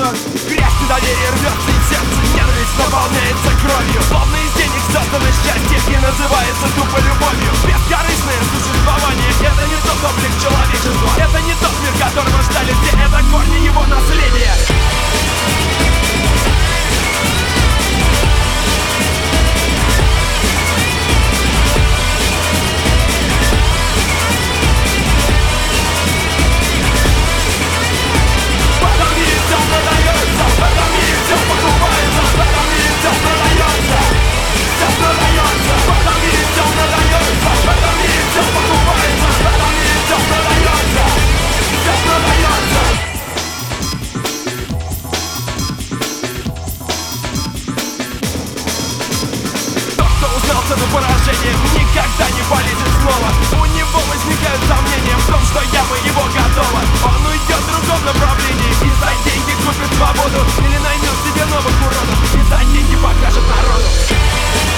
Грязь, недоверие рвется из сердца, ненависть наполняется кровью. Словно из денег создано счастье и называется тупо любовью. Бескорыстное существование — это не тот облик человечества. Это не тот мир, которого ждали все, это корни его наследия. На поражение никогда не полезет снова. У него возникают сомнения в том, что яма его готова. Он уйдет в другом направлении и за деньги купит свободу. Или наймет себе новых уродов и за деньги покажет народу.